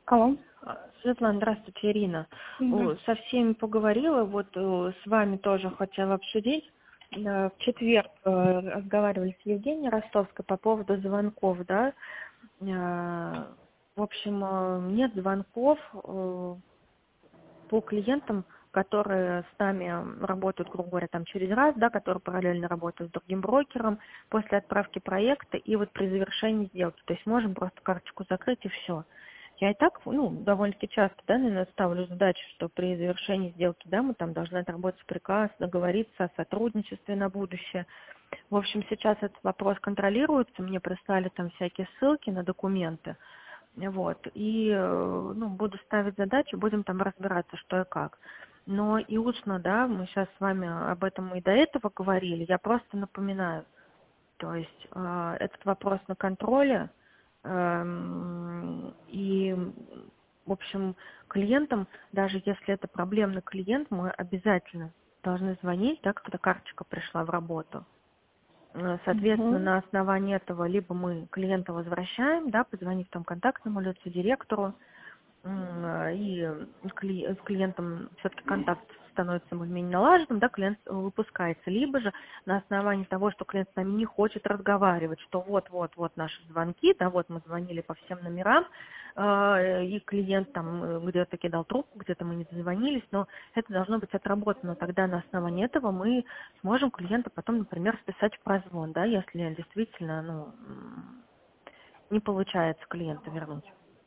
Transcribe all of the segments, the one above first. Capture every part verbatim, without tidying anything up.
Алло. А, Светлана, здравствуйте, Ирина. О, Здравствуйте. Со всеми поговорила, вот э, с вами тоже хотела обсудить. Э, В четверг э, разговаривали с Евгенией Ростовской по поводу звонков, да. Э, В общем, э, нет звонков э, по клиентам, которые с нами работают, грубо говоря, там через раз, да, которые параллельно работают с другим брокером после отправки проекта и вот при завершении сделки. То есть можем просто карточку закрыть и все. Я и так, ну, довольно-таки часто, да, наверное, ставлю задачу, что при завершении сделки, да, мы там должны отработать приказ, договориться о сотрудничестве на будущее. В общем, сейчас этот вопрос контролируется, мне прислали там всякие ссылки на документы, вот, и, э, ну, буду ставить задачу, будем там разбираться, что и как. Но и устно, да, мы сейчас с вами об этом и до этого говорили, я просто напоминаю, то есть э, этот вопрос на контроле, эм, и, в общем, клиентам, даже если это проблемный клиент, мы обязательно должны звонить, да, когда карточка пришла в работу. Э, Соответственно, Угу. на основании этого либо мы клиента возвращаем, да, позвонив там контактному лицу, директору, м, и с кли- с клиентом все-таки контакт становится более-менее налаженным, да, клиент выпускается. Либо же на основании того, что клиент с нами не хочет разговаривать, что вот-вот-вот наши звонки, да, вот мы звонили по всем номерам, э, и клиент там э, где-то кидал трубку, где-то мы не дозвонились, но это должно быть отработано. Тогда на основании этого мы сможем клиента потом, например, списать в прозвон, да, если действительно, ну, м, не получается клиента вернуть.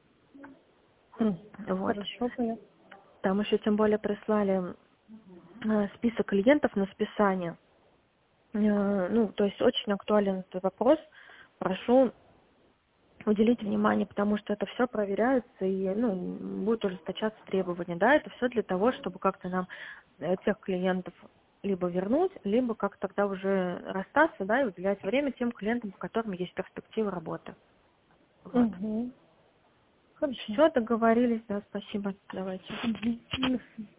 Вот. Хорошо, понятно. Там еще тем более прислали э, список клиентов на списание. Э, Ну, то есть очень актуален этот вопрос. Прошу уделить внимание, потому что это все проверяется и, ну, будет ужесточаться требования. Да, это все для того, чтобы как-то нам э, тех клиентов либо вернуть, либо как тогда уже расстаться, да, и уделять время тем клиентам, по которым есть перспектива работы. Вот. Угу. Хорошо. Все, договорились, да, спасибо. Давайте. Угу.